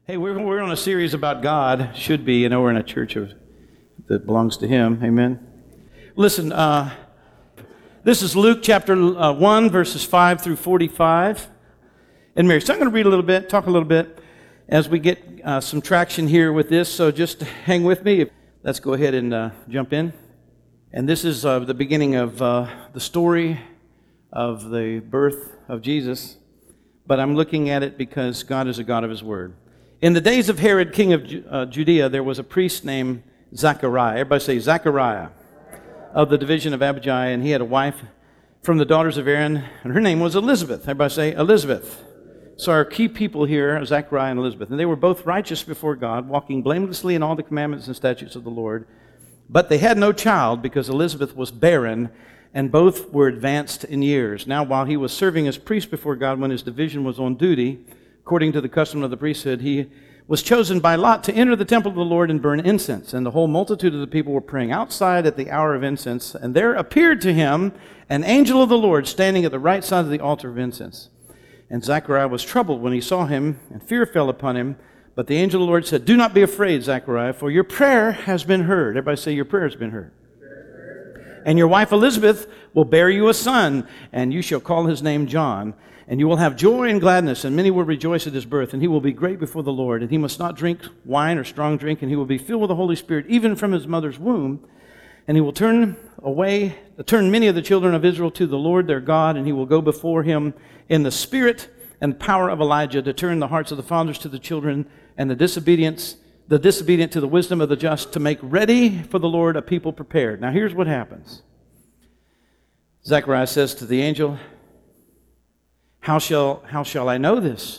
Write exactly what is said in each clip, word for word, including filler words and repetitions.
Hey, we're, we're on a series about God. Should be, you know, we're in a church of, that belongs to Him. Amen. Listen, uh, this is Luke chapter uh, one, verses five through forty-five. And Mary, so I'm going to read a little bit, talk a little bit as we get uh, some traction here with this. So just hang with me. Let's go ahead and uh, jump in. And this is uh, the beginning of uh, the story of the birth of Jesus. But I'm looking at it because God is a God of His Word. In the days of Herod, king of uh, Judea, there was a priest named Zachariah. Everybody say Zachariah, of the division of Abijah, and he had a wife from the daughters of Aaron, and her name was Elizabeth. Everybody say Elizabeth. So our key people here are Zachariah and Elizabeth, and they were both righteous before God, walking blamelessly in all the commandments and statutes of the Lord. But they had no child because Elizabeth was barren, and both were advanced in years. Now, while he was serving as priest before God when his division was on duty, according to the custom of the priesthood, he was chosen by Lot to enter the temple of the Lord and burn incense. And the whole multitude of the people were praying outside at the hour of incense. And there appeared to him an angel of the Lord standing at the right side of the altar of incense. And Zechariah was troubled when he saw him, and fear fell upon him. But the angel of the Lord said, "Do not be afraid, Zechariah, for your prayer has been heard." Everybody say, your prayer has been heard. "And your wife Elizabeth will bear you a son, and you shall call his name John. And you will have joy and gladness, and many will rejoice at his birth, and he will be great before the Lord. And he must not drink wine or strong drink, and he will be filled with the Holy Spirit, even from his mother's womb. And he will turn away, turn many of the children of Israel to the Lord their God, and he will go before him in the spirit and power of Elijah to turn the hearts of the fathers to the children, and the disobedience, the disobedient to the wisdom of the just, to make ready for the Lord a people prepared." Now here's what happens. Zechariah says to the angel, How shall, how shall I know this?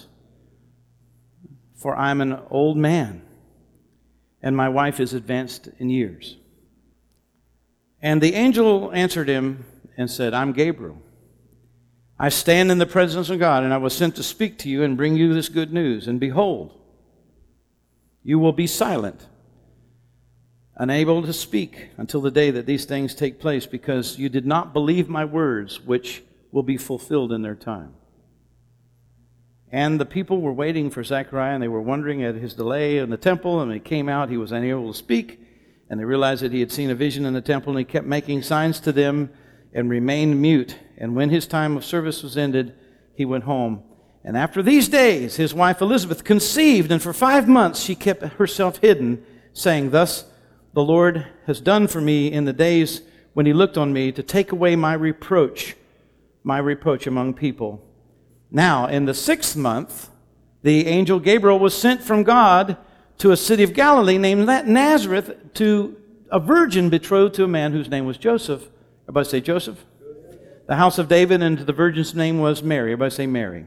For I am an old man, and my wife is advanced in years. And the angel answered him and said, "I'm Gabriel. I stand in the presence of God, and I was sent to speak to you and bring you this good news. And behold, you will be silent, unable to speak until the day that these things take place, because you did not believe my words, which will be fulfilled in their time." And the people were waiting for Zechariah, and they were wondering at his delay in the temple. And when he came out, he was unable to speak. And they realized that he had seen a vision in the temple, and he kept making signs to them and remained mute. And when his time of service was ended, he went home. And after these days, his wife Elizabeth conceived, and for five months she kept herself hidden, saying, "Thus the Lord has done for me in the days when he looked on me to take away my reproach, my reproach among people." Now, in the sixth month, the angel Gabriel was sent from God to a city of Galilee named Nazareth, to a virgin betrothed to a man whose name was Joseph. Everybody say Joseph. The house of David, and the virgin's name was Mary. Everybody say Mary.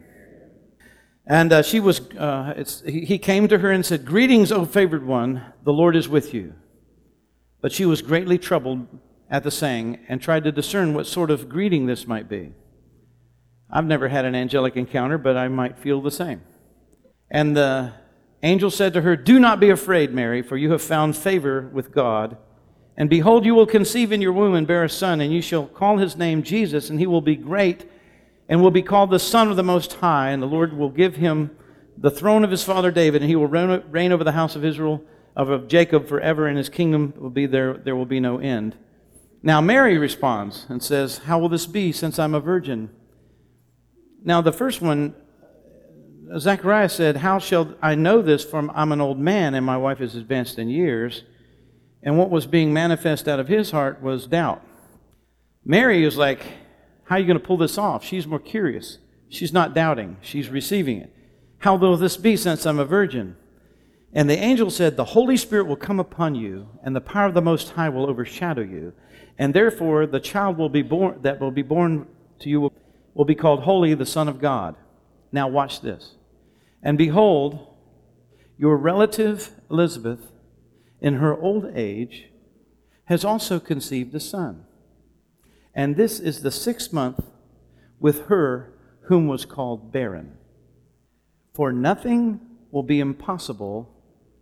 And uh, she was. Uh, it's, he, he came to her and said, "Greetings, O favored one, the Lord is with you." But she was greatly troubled at the saying, and tried to discern what sort of greeting this might be. I've never had an angelic encounter, but I might feel the same. And the angel said to her, "Do not be afraid, Mary, for you have found favor with God. And behold, you will conceive in your womb and bear a son, and you shall call his name Jesus, and he will be great, and will be called the Son of the Most High. And the Lord will give him the throne of his father David, and he will reign over the house of Israel, of Jacob forever, and his kingdom will be there, there will be no end." Now Mary responds and says, "How will this be, since I'm a virgin?" Now, the first one, Zechariah said, "How shall I know this, for I'm an old man, and my wife is advanced in years?" And what was being manifest out of his heart was doubt. Mary is like, how are you going to pull this off? She's more curious. She's not doubting. She's receiving it. "How will this be, since I'm a virgin?" And the angel said, "The Holy Spirit will come upon you, and the power of the Most High will overshadow you. And therefore the child will be born that will be born to you will will be called Holy, the Son of God." Now watch this. "And behold, your relative Elizabeth, in her old age, has also conceived a son. And this is the sixth month with her whom was called barren. For nothing will be impossible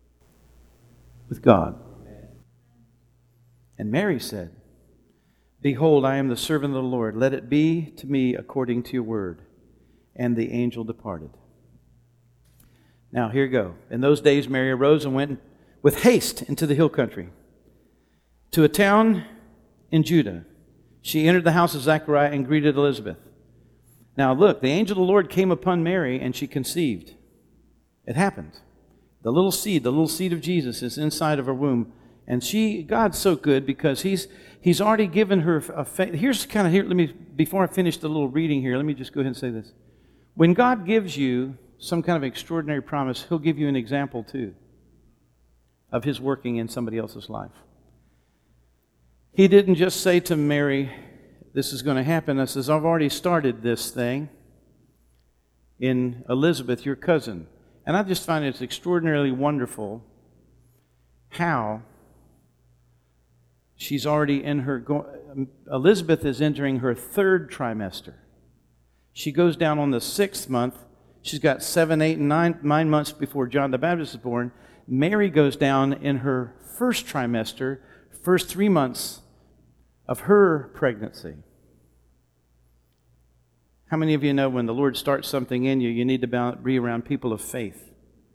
with God." And Mary said, "Behold, I am the servant of the Lord. Let it be to me according to your word." And the angel departed. Now, here you go. In those days, Mary arose and went with haste into the hill country, to a town in Judah. She entered the house of Zechariah and greeted Elizabeth. Now, look, the angel of the Lord came upon Mary, and she conceived. It happened. The little seed, the little seed of Jesus is inside of her womb. And she, God's so good because He's He's already given her a faith. Here's kind of, here, let me, before I finish the little reading here, let me just go ahead and say this. When God gives you some kind of extraordinary promise, He'll give you an example too of His working in somebody else's life. He didn't just say to Mary, this is going to happen. I says, I've already started this thing in Elizabeth, your cousin. And I just find it's extraordinarily wonderful how she's already in her, Elizabeth is entering her third trimester. She goes down on the sixth month. She's got seven, eight, and nine, nine months before John the Baptist is born. Mary goes down in her first trimester, first three months of her pregnancy. How many of you know when the Lord starts something in you, you need to be around people of faith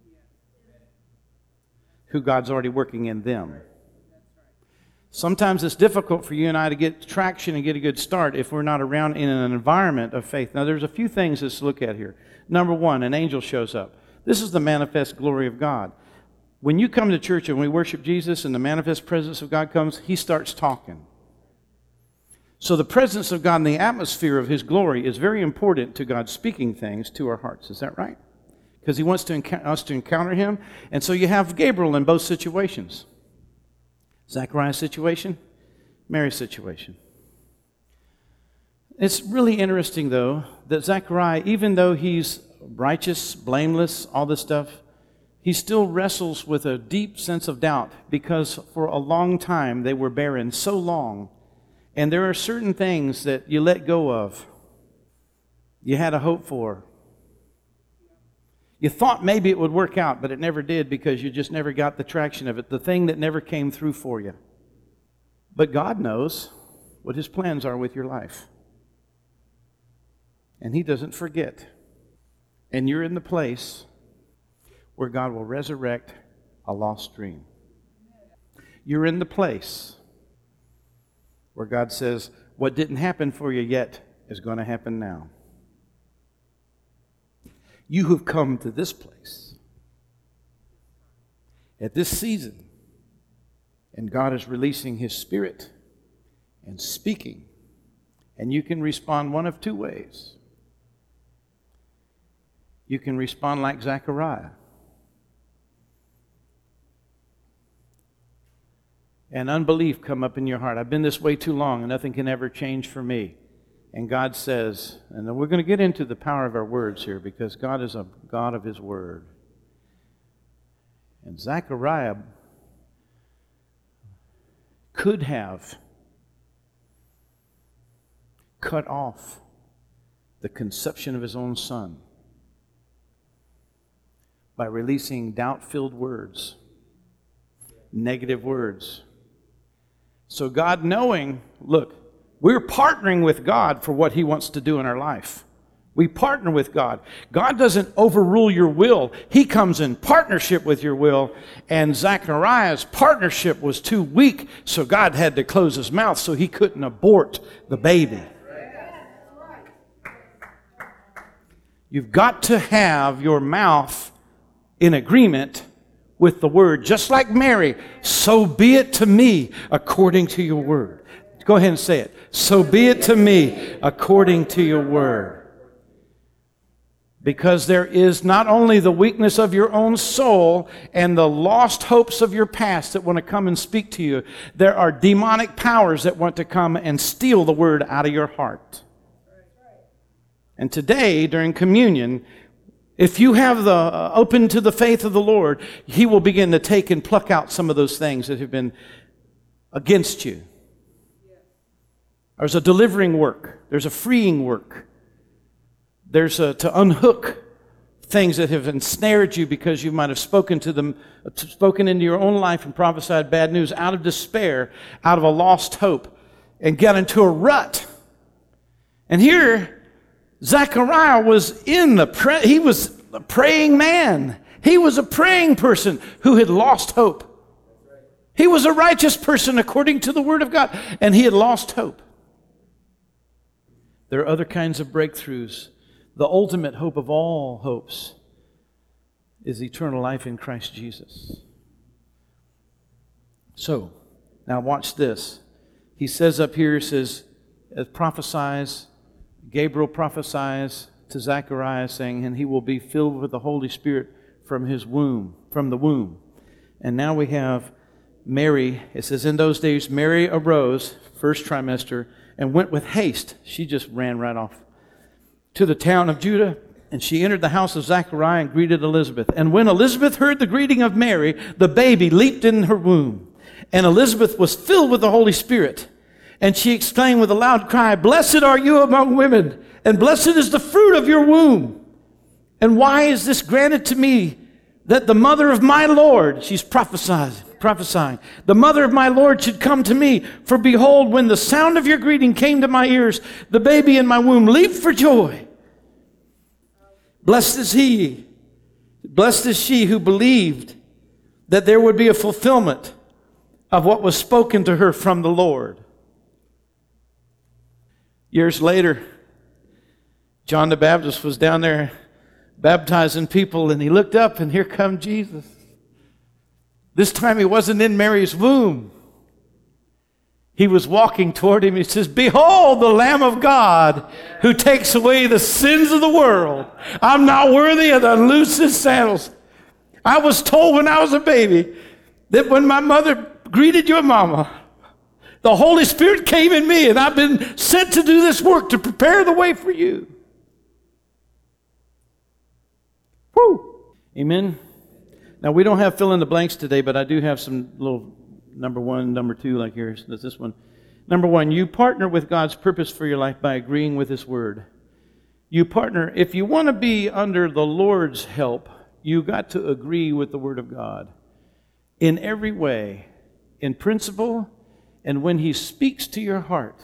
who God's already working in them? Sometimes it's difficult for you and I to get traction and get a good start if we're not around in an environment of faith. Now, there's a few things to look at here. Number one, an angel shows up. This is the manifest glory of God. When you come to church and we worship Jesus and the manifest presence of God comes, He starts talking. So the presence of God and the atmosphere of His glory is very important to God speaking things to our hearts. Is that right? Because He wants to enc- us to encounter Him. And so you have Gabriel in both situations. Zechariah's situation, Mary's situation. It's really interesting, though, that Zechariah, even though he's righteous, blameless, all this stuff, he still wrestles with a deep sense of doubt because for a long time they were barren, so long. And there are certain things that you let go of. You had a hope for. You thought maybe it would work out, but it never did because you just never got the traction of it, the thing that never came through for you. But God knows what His plans are with your life. And He doesn't forget. And you're in the place where God will resurrect a lost dream. You're in the place where God says, what didn't happen for you yet is going to happen now. You have come to this place at this season, and God is releasing His Spirit and speaking, and you can respond one of two ways. You can respond like Zechariah and unbelief come up in your heart. I've been this way too long and nothing can ever change for me. And God says, and we're going to get into the power of our words here because God is a God of His Word. And Zechariah could have cut off the conception of his own son by releasing doubt-filled words, negative words. So God knowing, look, we're partnering with God for what He wants to do in our life. We partner with God. God doesn't overrule your will. He comes in partnership with your will. And Zechariah's partnership was too weak, so God had to close his mouth so he couldn't abort the baby. You've got to have your mouth in agreement with the word. Just like Mary, so be it to me according to your word. Go ahead and say it. So be it to me according to your word. Because there is not only the weakness of your own soul and the lost hopes of your past that want to come and speak to you, there are demonic powers that want to come and steal the word out of your heart. And today, during communion, if you have the uh, open to the faith of the Lord, He will begin to take and pluck out some of those things that have been against you. There's a delivering work. There's a freeing work. There's a, to unhook things that have ensnared you because you might have spoken to them, spoken into your own life and prophesied bad news out of despair, out of a lost hope, and got into a rut. And here, Zechariah was in the, pre- he was a praying man. He was a praying person who had lost hope. He was a righteous person according to the Word of God, and he had lost hope. There are other kinds of breakthroughs. The ultimate hope of all hopes is eternal life in Christ Jesus. So, now watch this. He says up here, he says, it prophesies, Gabriel prophesies to Zechariah, saying, and he will be filled with the Holy Spirit from his womb, from the womb. And now we have Mary. It says, in those days Mary arose, first trimester, and went with haste. She just ran right off to the town of Judah, and she entered the house of Zechariah and greeted Elizabeth. And when Elizabeth heard the greeting of Mary, the baby leaped in her womb. And Elizabeth was filled with the Holy Spirit. And she exclaimed with a loud cry, blessed are you among women, and blessed is the fruit of your womb. And why is this granted to me, that the mother of my Lord, she's prophesying, prophesying, the mother of my Lord should come to me? For behold, when the sound of your greeting came to my ears, the baby in my womb leaped for joy. Blessed is he, blessed is she who believed that there would be a fulfillment of what was spoken to her from the Lord. Years later, John the Baptist was down there baptizing people, and he looked up, and here come Jesus. This time he wasn't in Mary's womb. He was walking toward him. He says, behold, the Lamb of God who takes away the sins of the world. I'm not worthy to unloose his sandals. I was told when I was a baby that when my mother greeted your mama, the Holy Spirit came in me, and I've been sent to do this work to prepare the way for you. Woo! Amen. Now, we don't have fill in the blanks today, but I do have some little number one, number two, like here's this one. Number one, you partner with God's purpose for your life by agreeing with His Word. You partner, if you want to be under the Lord's help, you got to agree with the Word of God in every way, in principle, and when He speaks to your heart.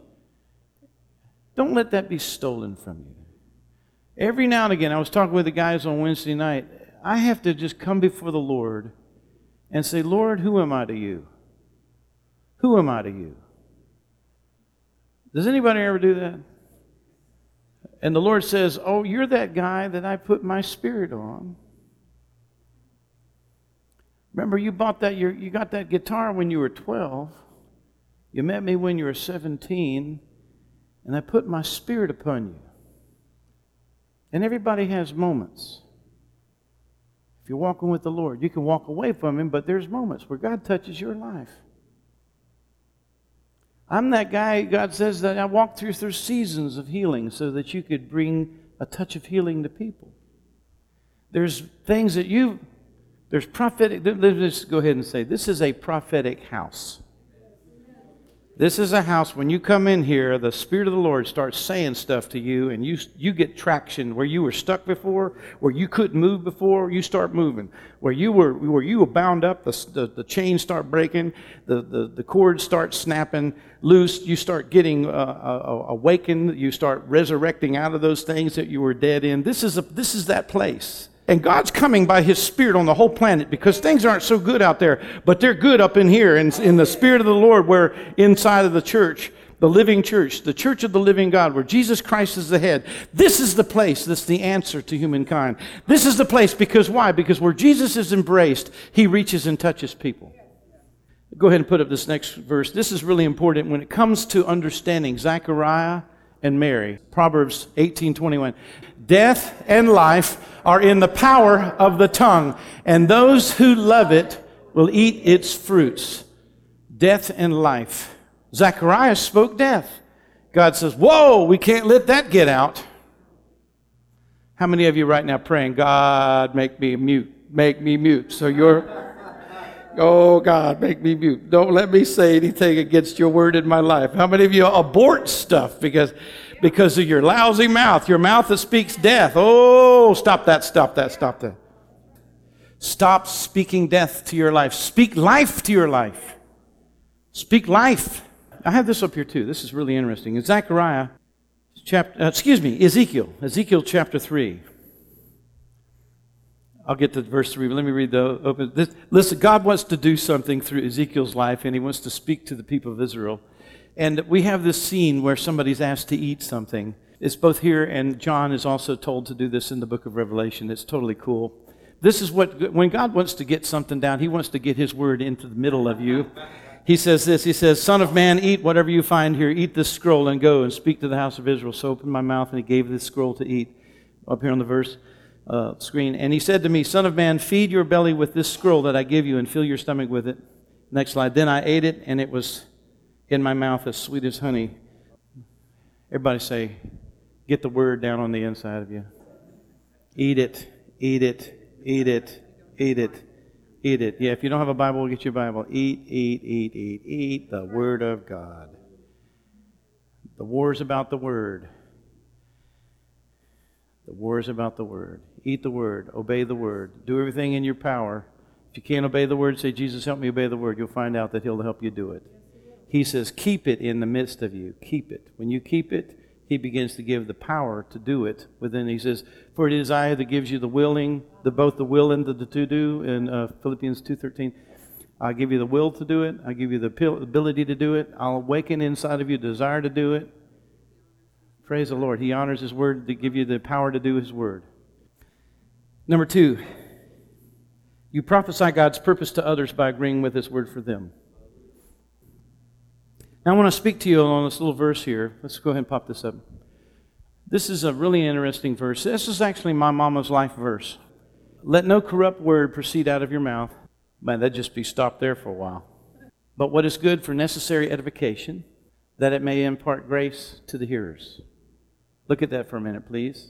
Don't let that be stolen from you. Every now and again, I was talking with the guys on Wednesday night, I have to just come before the Lord and say, Lord, who am I to you? Who am I to you? Does anybody ever do that? And the Lord says, oh, you're that guy that I put my Spirit on. Remember, you bought that, you you got that guitar when you were twelve. You met me when you were seventeen, and I put my Spirit upon you. And everybody has moments. If you're walking with the Lord, you can walk away from Him, but there's moments where God touches your life. I'm that guy, God says, that I walked through through seasons of healing so that you could bring a touch of healing to people. There's things that you, there's prophetic, let's go ahead and say, this is a prophetic house. This is a house, when you come in here, the Spirit of the Lord starts saying stuff to you, and you you get traction where you were stuck before, where you couldn't move before, you start moving. Where you were where you were bound up, the, the, the chains start breaking, the, the, the cords start snapping loose, you start getting uh, uh, awakened, you start resurrecting out of those things that you were dead in. This is, a, this is that place. And God's coming by His Spirit on the whole planet because things aren't so good out there, but they're good up in here in, in the Spirit of the Lord, where inside of the church, the living church, the church of the living God, where Jesus Christ is the head. This is the place that's the answer to humankind. This is the place because why? Because where Jesus is embraced, He reaches and touches people. Go ahead and put up this next verse. This is really important when it comes to understanding Zechariah and Mary. Proverbs eighteen twenty-one. Death and life are in the power of the tongue, and those who love it will eat its fruits. Death and life. Zechariah spoke death. God says, whoa, we can't let that get out. How many of you right now praying, God, make me mute, make me mute? So you're, oh God, make me mute. Don't let me say anything against your word in my life. How many of you abort stuff because Because of your lousy mouth, your mouth that speaks death? Oh, stop that, stop that, stop that. Stop speaking death to your life. Speak life to your life. Speak life. I have this up here too. This is really interesting. In Zechariah, chapter, uh, excuse me, Ezekiel, Ezekiel chapter three. I'll get to verse three, but let me read the open. This, listen, God wants to do something through Ezekiel's life, and he wants to speak to the people of Israel. And we have this scene where somebody's asked to eat something. It's both here, and John is also told to do this in the book of Revelation. It's totally cool. This is what, when God wants to get something down, he wants to get his word into the middle of you. He says this, he says, Son of man, eat whatever you find here. Eat this scroll and go and speak to the house of Israel. So opened my mouth, and he gave this scroll to eat. Up here on the verse uh, screen. And he said to me, Son of man, feed your belly with this scroll that I give you and fill your stomach with it. Next slide. Then I ate it, and it was in my mouth as sweet as honey. Everybody say, get the word down on the inside of you. Eat it, eat it, eat it, eat it, eat it. Yeah, if you don't have a Bible, get your Bible. Eat, eat, eat, eat, eat the Word of God. The war is about the Word. The war is about the Word. Eat the Word. Obey the Word. Do everything in your power. If you can't obey the Word, say, Jesus, help me obey the Word. You'll find out that He'll help you do it. He says, keep it in the midst of you. Keep it. When you keep it, He begins to give the power to do it within. He says, for it is I that gives you the willing, the both the will and the, the to do in uh, Philippians two thirteen. I give you the will to do it. I give you the ability to do it. I'll awaken inside of you desire to do it. Praise the Lord. He honors His Word to give you the power to do His Word. Number two, you prophesy God's purpose to others by agreeing with His Word for them. Now I want to speak to you on this little verse here. Let's go ahead and pop this up. This is a really interesting verse. This is actually my mama's life verse. Let no corrupt word proceed out of your mouth. Man, that'd just be stopped there for a while. But what is good for necessary edification, that it may impart grace to the hearers. Look at that for a minute, please.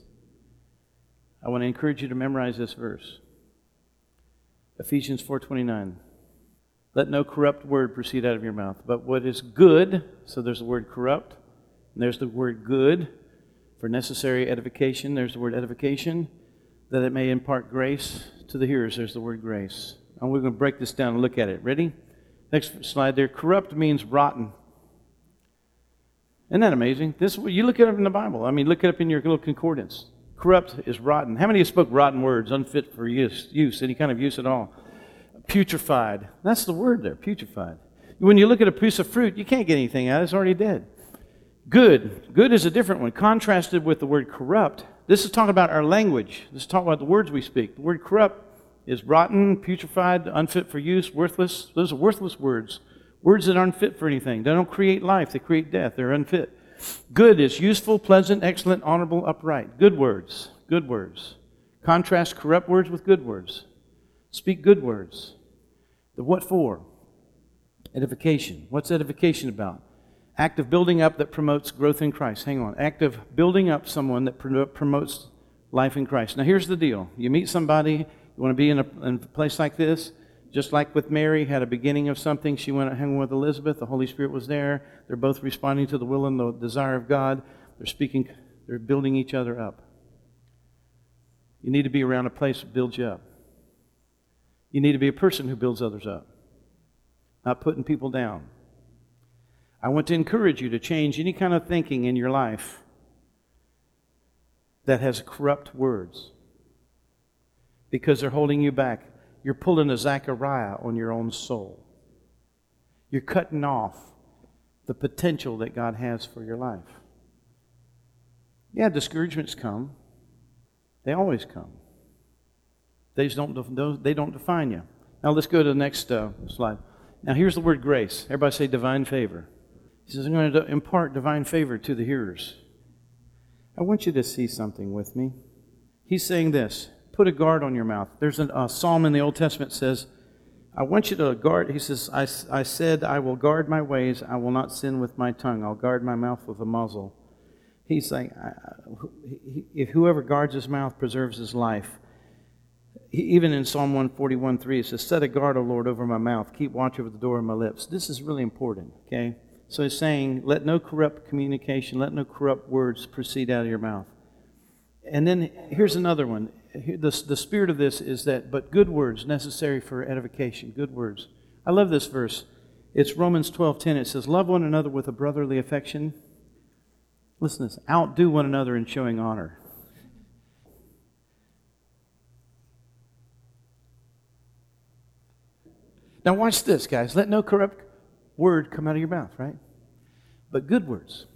I want to encourage you to memorize this verse. Ephesians four twenty-nine. Let no corrupt word proceed out of your mouth, but what is good, so there's the word corrupt, and there's the word good for necessary edification, there's the word edification, that it may impart grace to the hearers, there's the word grace. And we're going to break this down and look at it. Ready? Next slide there. Corrupt means rotten. Isn't that amazing? This you look it up in the Bible. I mean, look it up in your little concordance. Corrupt is rotten. How many of you spoke rotten words, unfit for use, use, any kind of use at all? Putrefied. That's the word there, putrefied. When you look at a piece of fruit, you can't get anything out. It's already dead. Good. Good is a different one. Contrasted with the word corrupt, this is talking about our language. This is talking about the words we speak. The word corrupt is rotten, putrefied, unfit for use, worthless. Those are worthless words. Words that aren't fit for anything. They don't create life. They create death. They're unfit. Good is useful, pleasant, excellent, honorable, upright. Good words. Good words. Contrast corrupt words with good words. Speak good words. The what for? Edification. What's edification about? Act of building up that promotes growth in Christ. Hang on. Act of building up someone that promotes life in Christ. Now here's the deal. You meet somebody, you want to be in a, in a place like this, just like with Mary, had a beginning of something. She went and hung with Elizabeth. The Holy Spirit was there. They're both responding to the will and the desire of God. They're speaking, they're building each other up. You need to be around a place that builds you up. You need to be a person who builds others up, not putting people down. I want to encourage you to change any kind of thinking in your life that has corrupt words because they're holding you back. You're pulling a Zechariah on your own soul. You're cutting off the potential that God has for your life. Yeah, discouragements come. They always come. They just don't, they don't define you. Now let's go to the next uh, slide. Now here's the word grace. Everybody say divine favor. He says, I'm going to impart divine favor to the hearers. I want you to see something with me. He's saying this, put a guard on your mouth. There's a uh, psalm in the Old Testament that says, I want you to guard, he says, I, I said, I will guard my ways, I will not sin with my tongue, I'll guard my mouth with a muzzle. He's saying, if whoever guards his mouth preserves his life. Even in Psalm one forty-one three, it says, set a guard, O Lord, over my mouth, keep watch over the door of my lips. This is really important, okay? So he's saying, let no corrupt communication, let no corrupt words proceed out of your mouth. And then here's another one. The, the spirit of this is that, but good words necessary for edification, good words. I love this verse. It's Romans twelve ten. It says, love one another with a brotherly affection. Listen to this. Outdo one another in showing honor. Now watch this, guys. Let no corrupt word come out of your mouth, right? But good words.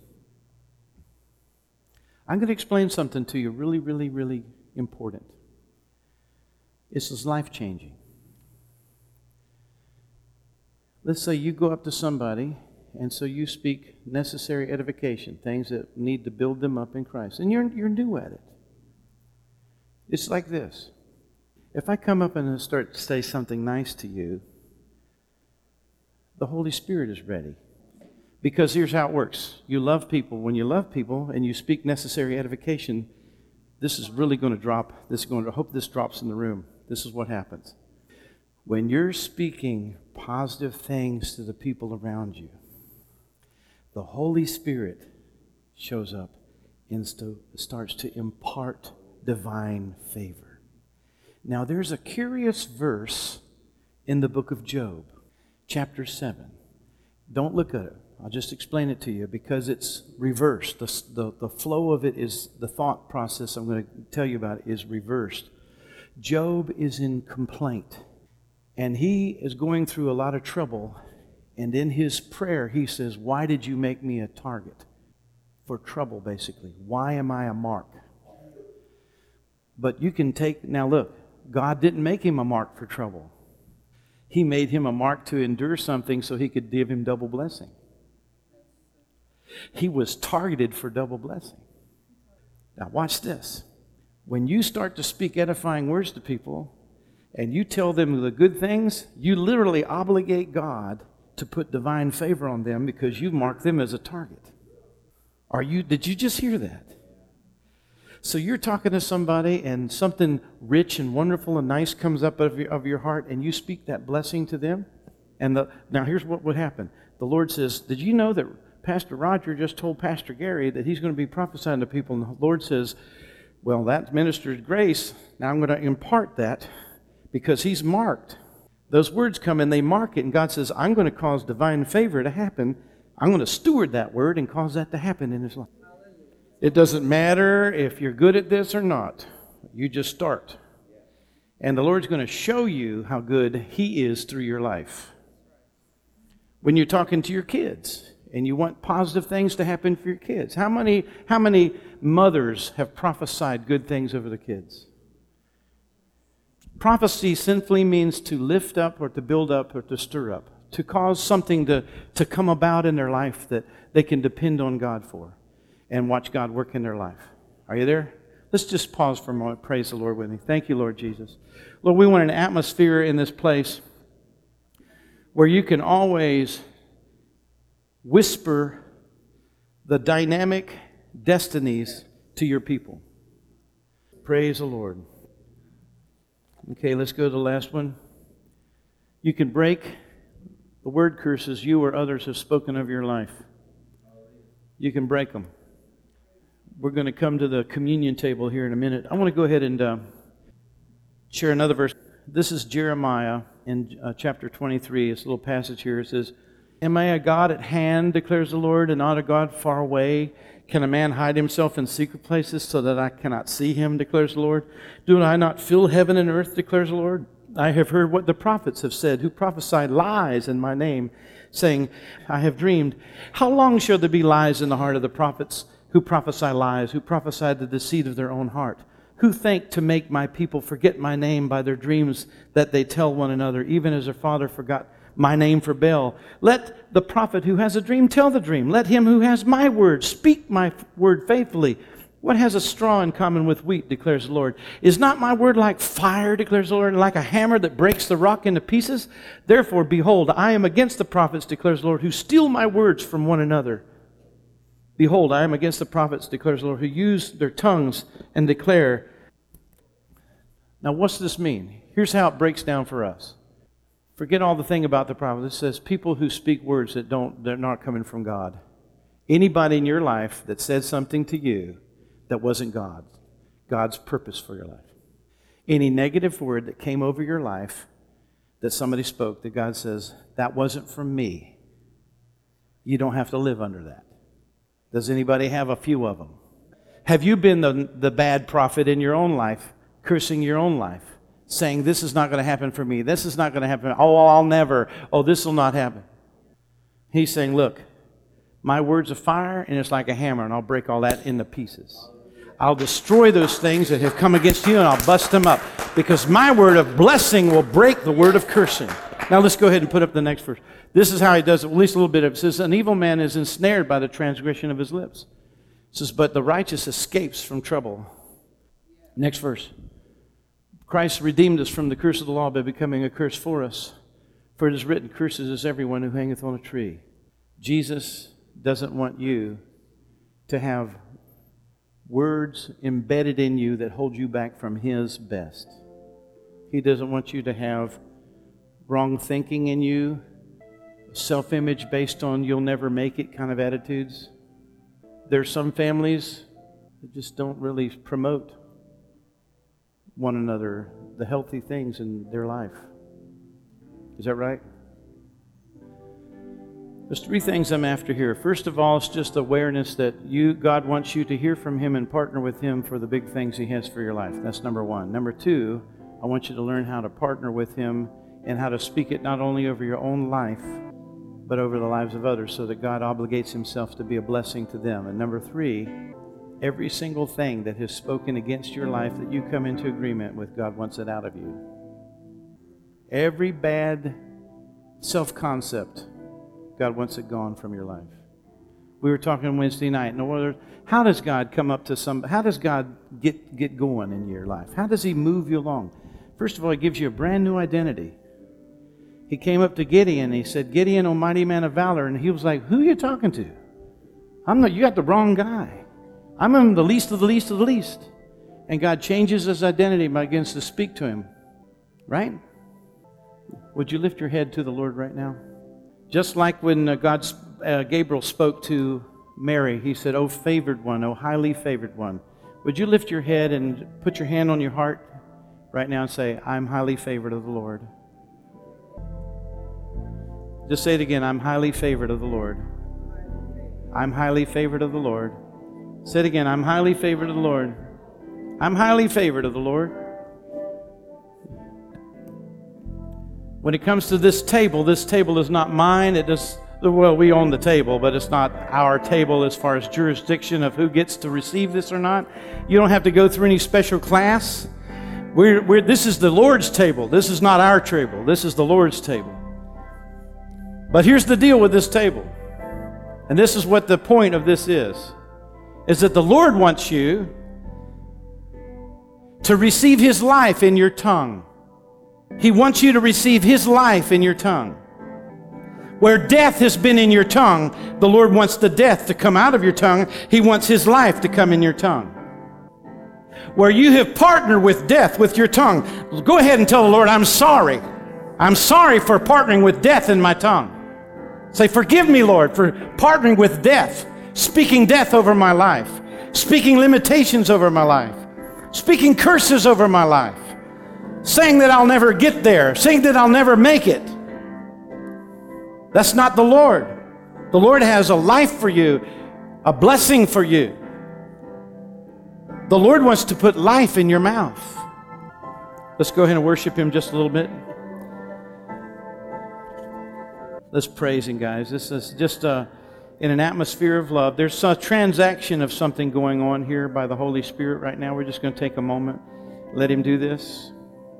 I'm going to explain something to you really, really, really important. This is life-changing. Let's say you go up to somebody, and so you speak necessary edification, things that need to build them up in Christ. And you're, you're new at it. It's like this. If I come up and start to say something nice to you, the Holy Spirit is ready. Because here's how it works. You love people. When you love people and you speak necessary edification, this is really going to drop. This is going to, I hope this drops in the room. This is what happens. When you're speaking positive things to the people around you, the Holy Spirit shows up and st- starts to impart divine favor. Now, there's a curious verse in the book of Job, chapter seven. Don't look at it. I'll just explain it to you because it's reversed. The, the, the flow of it is, the thought process I'm going to tell you about is reversed. Job is in complaint, and he is going through a lot of trouble, and in his prayer he says, why did you make me a target for trouble, basically? Why am I a mark? But you can take, now look, God didn't make him a mark for trouble. He made him a mark to endure something so he could give him double blessing. He was targeted for double blessing. Now watch this. When you start to speak edifying words to people and you tell them the good things, you literally obligate God to put divine favor on them because you mark them as a target. Are you? Did you just hear that? So you're talking to somebody and something rich and wonderful and nice comes up of your, of your heart and you speak that blessing to them. And the, now here's what would happen. The Lord says, did you know that Pastor Roger just told Pastor Gary that he's going to be prophesying to people? And the Lord says, well, that minister's grace. Now I'm going to impart that because he's marked. Those words come and they mark it. And God says, I'm going to cause divine favor to happen. I'm going to steward that word and cause that to happen in his life. It doesn't matter if you're good at this or not. You just start. And the Lord's going to show you how good He is through your life. When you're talking to your kids and you want positive things to happen for your kids, how many, how many mothers have prophesied good things over the kids? Prophecy simply means to lift up or to build up or to stir up, to cause something to, to come about in their life that they can depend on God for and watch God work in their life. Are you there? Let's just pause for a moment. Praise the Lord with me. Thank you, Lord Jesus. Lord, we want an atmosphere in this place where you can always whisper the dynamic destinies to your people. Praise the Lord. Okay, let's go to the last one. You can break the word curses you or others have spoken of your life. You can break them. We're going to come to the communion table here in a minute. I want to go ahead and uh, share another verse. This is Jeremiah in uh, chapter twenty-three. It's a little passage here. It says, am I a God at hand, declares the Lord, and not a God far away? Can a man hide himself in secret places so that I cannot see him, declares the Lord? Do I not fill heaven and earth, declares the Lord? I have heard what the prophets have said, who prophesied lies in my name, saying, I have dreamed. How long shall there be lies in the heart of the prophets who prophesy lies, who prophesy the deceit of their own heart? Who think to make my people forget my name by their dreams that they tell one another, even as their father forgot my name for Baal? Let the prophet who has a dream tell the dream. Let him who has my word speak my word faithfully. What has a straw in common with wheat, declares the Lord? Is not my word like fire, declares the Lord, and like a hammer that breaks the rock into pieces? Therefore, behold, I am against the prophets, declares the Lord, who steal my words from one another. Behold, I am against the prophets, declares the Lord, who use their tongues and declare. Now, what's this mean? Here's how it breaks down for us. Forget all the thing about the prophets. It says people who speak words that don't, they're not coming from God. Anybody in your life that said something to you that wasn't God, God's purpose for your life. Any negative word that came over your life that somebody spoke that God says, that wasn't from me. You don't have to live under that. Does anybody have a few of them? Have you been the, the bad prophet in your own life, cursing your own life? saying, this is not going to happen for me. This is not going to happen. Oh, I'll never. Oh, this will not happen. He's saying, look, my word's a fire, and it's like a hammer, and I'll break all that into pieces. I'll destroy those things that have come against you, and I'll bust them up. Because my word of blessing will break the word of cursing. Now let's go ahead and put up the next verse. This is how he does it, at least a little bit of it. It says, an evil man is ensnared by the transgression of his lips. It says, but the righteous escapes from trouble. Next verse. Christ redeemed us from the curse of the law by becoming a curse for us. For it is written, curses is everyone who hangeth on a tree. Jesus doesn't want you to have words embedded in you that hold you back from His best. He doesn't want you to have wrong thinking in you, self-image based on you'll never make it kind of attitudes. There's some families that just don't really promote one another, the healthy things in their life. Is that right? There's three things I'm after here. First of all, it's just awareness that you, God wants you to hear from Him and partner with Him for the big things He has for your life. That's number one. Number two, I want you to learn how to partner with Him and how to speak it not only over your own life, but over the lives of others so that God obligates Himself to be a blessing to them. And number three, every single thing that has spoken against your life that you come into agreement with, God wants it out of you. Every bad self-concept, God wants it gone from your life. We were talking Wednesday night. No other, how does God come up to some? How does God get get going in your life? How does He move you along? First of all, He gives you a brand new identity. He came up to Gideon. And he said, "Gideon, O mighty man of valor," and he was like, "Who are you talking to? I'm not. You got the wrong guy. I'm the least of the least of the least." And God changes His identity by begins to speak to him. Right? Would you lift your head to the Lord right now? Just like when uh, God, uh, Gabriel spoke to Mary, He said, "O favored one, O highly favored one." Would you lift your head and put your hand on your heart right now and say, "I'm highly favored of the Lord." Just say it again. I'm highly favored of the Lord. I'm highly favored of the Lord. Say it again. I'm highly favored of the Lord. I'm highly favored of the Lord. When it comes to this table, this table is not mine. It is, well, we own the table, but it's not our table as far as jurisdiction of who gets to receive this or not. You don't have to go through any special class. We're, we're, this is the Lord's table. This is not our table. This is the Lord's table. But here's the deal with this table. And this is what the point of this is. Is that the Lord wants you to receive His life in your tongue. He wants you to receive His life in your tongue. Where death has been in your tongue, the Lord wants the death to come out of your tongue. He wants His life to come in your tongue. Where you have partnered with death with your tongue, go ahead and tell the Lord, "I'm sorry. I'm sorry for partnering with death in my tongue." Say, "Forgive me, Lord, for partnering with death, speaking death over my life, speaking limitations over my life, speaking curses over my life, saying that I'll never get there, saying that I'll never make it." That's not the Lord. The Lord has a life for you, a blessing for you. The Lord wants to put life in your mouth. Let's go ahead and worship Him just a little bit. Let's praise Him, guys. This is just uh, in an atmosphere of love. There's a transaction of something going on here by the Holy Spirit right now. We're just going to take a moment, let Him do this.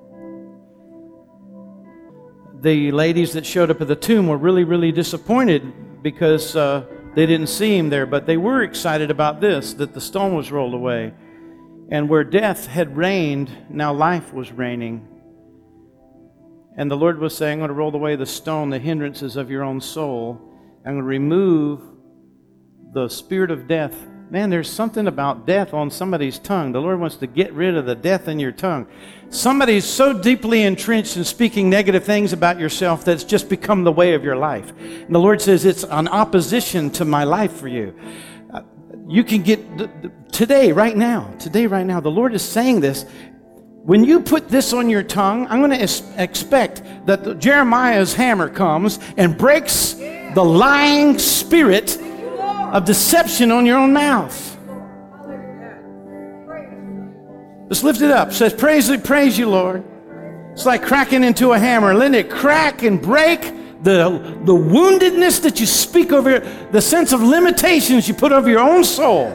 The ladies that showed up at the tomb were really, really disappointed because uh, they didn't see Him there, but they were excited about this, that the stone was rolled away. And where death had reigned, now life was reigning. And the Lord was saying, "I'm going to roll away the stone, the hindrances of your own soul. I'm going to remove the spirit of death." Man, there's something about death on somebody's tongue. The Lord wants to get rid of the death in your tongue. Somebody's so deeply entrenched in speaking negative things about yourself that it's just become the way of your life. And the Lord says, it's an opposition to my life for you. Uh, you can get, today, right now, today, right now, the Lord is saying this. When you put this on your tongue, I'm going to es- expect that the, Jeremiah's hammer comes and breaks the lying spirit of deception on your own mouth. Just lift it up. It says, praise, praise you, Lord. It's like cracking into a hammer, letting it crack and break the, the woundedness that you speak over, your, the sense of limitations you put over your own soul.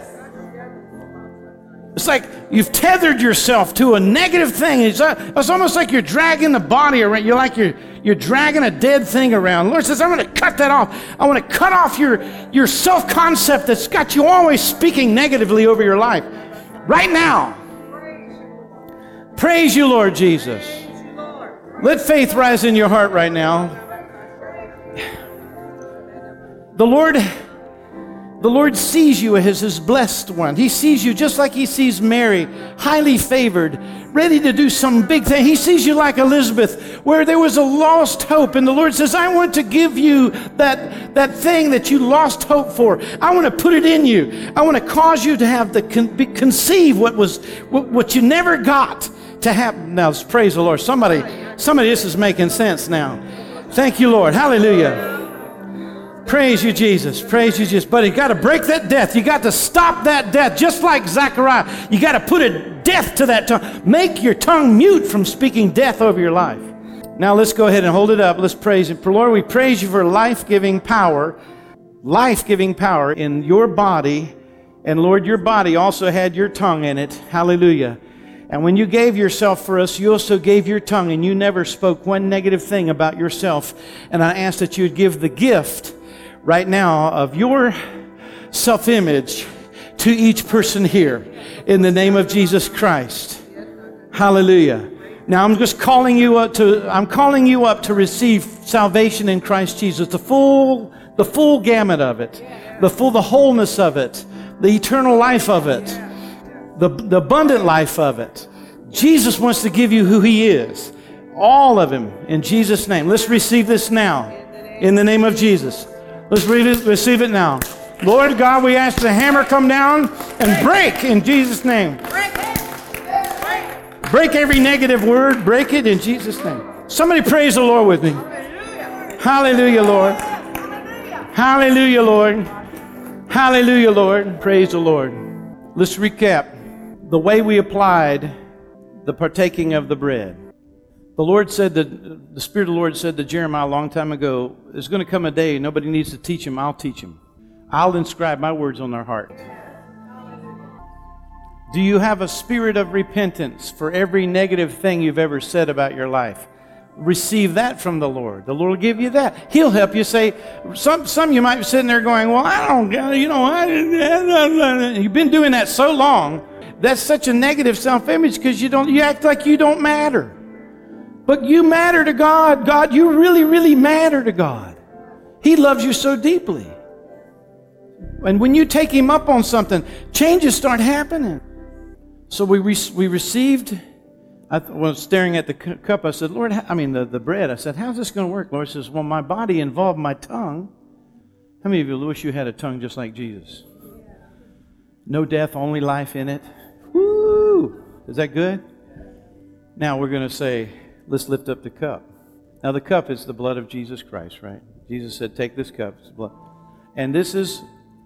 It's like you've tethered yourself to a negative thing. It's, it's almost like you're dragging the body around. You're like you're, you're dragging a dead thing around. The Lord says, I'm going to cut that off. I want to cut off your, your self-concept that's got you always speaking negatively over your life. Right now. Praise you, Lord Jesus. Let faith rise in your heart right now. The Lord... The Lord sees you as His blessed one. He sees you just like He sees Mary, highly favored, ready to do some big thing. He sees you like Elizabeth, where there was a lost hope. And the Lord says, I want to give you that, that thing that you lost hope for. I want to put it in you. I want to cause you to have the con- conceive what was what, what you never got to happen. Now, praise the Lord. Somebody, somebody, this is making sense now. Thank you, Lord. Hallelujah. Praise you, Jesus. Praise you, Jesus. But you got to break that death. You got to stop that death. Just like Zechariah, you got to put a death to that tongue. Make your tongue mute from speaking death over your life. Now let's go ahead and hold it up. Let's praise Him. Lord, we praise you for life-giving power, life-giving power in your body. And Lord, your body also had your tongue in it. Hallelujah. And when you gave yourself for us, you also gave your tongue, and you never spoke one negative thing about yourself. And I ask that you would give the gift right now of your self-image to each person here in the name of Jesus Christ. Hallelujah. Now I'm just calling you up to I'm calling you up to receive salvation in Christ Jesus, the full the full gamut of it, the full the wholeness of it, the eternal life of it, the, the abundant life of it. Jesus wants to give you who He is, all of Him, in Jesus' name. Let's receive this now in the name of Jesus. Let's read it, receive it now. Lord God, we ask the hammer come down and break in Jesus' name. Break every negative word. Break it in Jesus' name. Somebody praise the Lord with me. Hallelujah, Lord. Hallelujah, Lord. Hallelujah, Lord. Praise the Lord. Let's recap the way we applied the partaking of the bread. The Lord said that, the Spirit of the Lord said to Jeremiah a long time ago, there's going to come a day nobody needs to teach him, I'll teach him. I'll inscribe my words on their heart. Do you have a spirit of repentance for every negative thing you've ever said about your life? Receive that from the Lord. The Lord will give you that. He'll help you say, some some you might be sitting there going, well, I don't, you know, I, you've been doing that so long. That's such a negative self-image because you don't, you act like you don't matter. But you matter to God. God, you really, really matter to God. He loves you so deeply. And when you take Him up on something, changes start happening. So we re- we received, I was staring at the cu- cup, I said, Lord, I mean the, the bread, I said, how's this going to work? Lord says, well, my body involved my tongue. How many of you wish you had a tongue just like Jesus? No death, only life in it. Woo! Is that good? Now we're going to say, let's lift up the cup. Now the cup is the blood of Jesus Christ, right? Jesus said, take this cup, it's blood. And this is,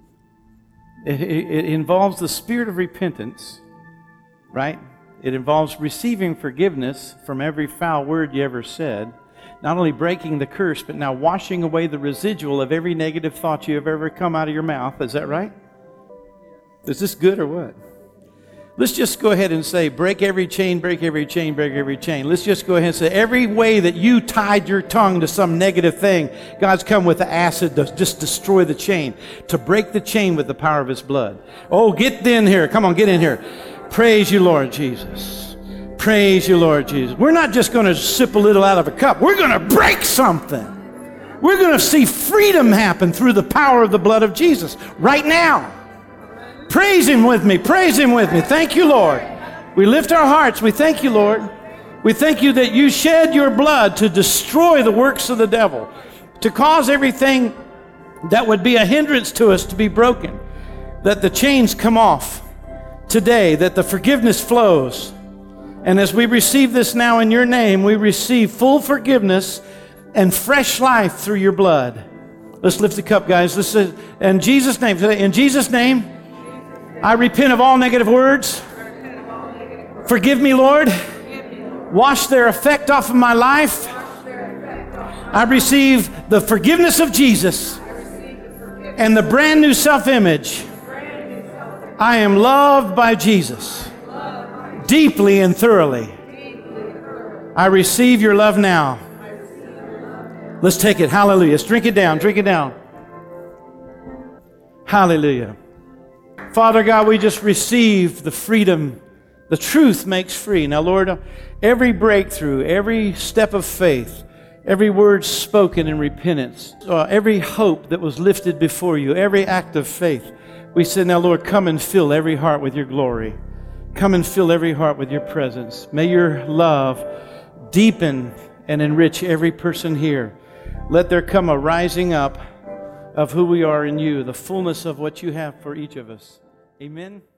it, it involves the spirit of repentance, right? It involves receiving forgiveness from every foul word you ever said. Not only breaking the curse, but now washing away the residual of every negative thought you have ever come out of your mouth. Is that right? Is this good or what? Let's just go ahead and say, break every chain, break every chain, break every chain. Let's just go ahead and say, every way that you tied your tongue to some negative thing, God's come with the acid to just destroy the chain, to break the chain with the power of His blood. Oh, get in here. Come on, get in here. Praise you, Lord Jesus. Praise you, Lord Jesus. We're not just going to sip a little out of a cup. We're going to break something. We're going to see freedom happen through the power of the blood of Jesus right now. Praise Him with me. Praise Him with me. Thank you, Lord. We lift our hearts. We thank you, Lord. We thank you that you shed your blood to destroy the works of the devil, to cause everything that would be a hindrance to us to be broken, that the chains come off today, that the forgiveness flows. And as we receive this now in your name, we receive full forgiveness and fresh life through your blood. Let's lift the cup, guys. Let's say, in Jesus' name, in Jesus' name, I repent of all negative words. Forgive me, Lord. Wash their effect off of my life. I receive the forgiveness of Jesus and the brand new self-image. I am loved by Jesus deeply and thoroughly. I receive your love now. Let's take it. Hallelujah. Let's drink it down. Drink it down. Hallelujah. Father God, we just receive the freedom. The truth makes free. Now, Lord, every breakthrough, every step of faith, every word spoken in repentance, uh, every hope that was lifted before you, every act of faith, we say, now, Lord, come and fill every heart with your glory. Come and fill every heart with your presence. May your love deepen and enrich every person here. Let there come a rising up of who we are in you, the fullness of what you have for each of us. Amen.